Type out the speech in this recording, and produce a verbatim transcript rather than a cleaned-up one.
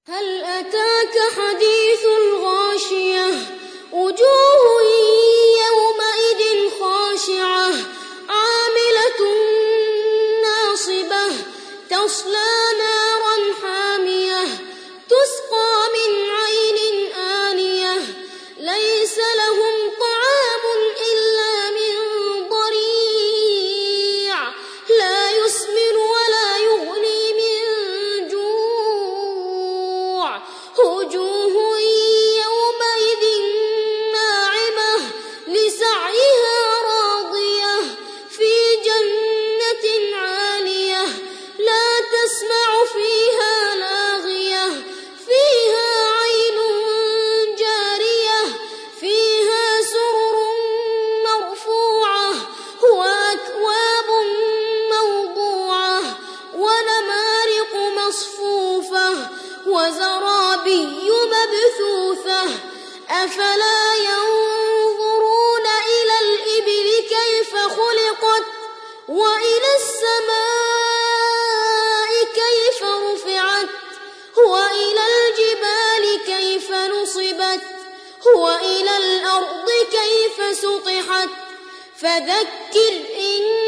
هل أتاك حديث الغاشية وجوه يومئذ خاشعة عاملة ناصبة تصلى نارا حامية تسقى من عين آنية ليس لهم طعام إلا من ضريع لا يسمن ولا يغني من جوع وجوه يومئذ ناعمة لسعيها راضية في جنة عالية لا تسمع فيها لاغية فيها عين جارية فيها سرر مرفوعة وأكواب موضوعة ونمارق مصفوفة وزرابي مبثوثة أفلا ينظرون إلى الإبل كيف خلقت وإلى السماء كيف رفعت وإلى الجبال كيف نصبت وإلى الأرض كيف سطحت فذكر إن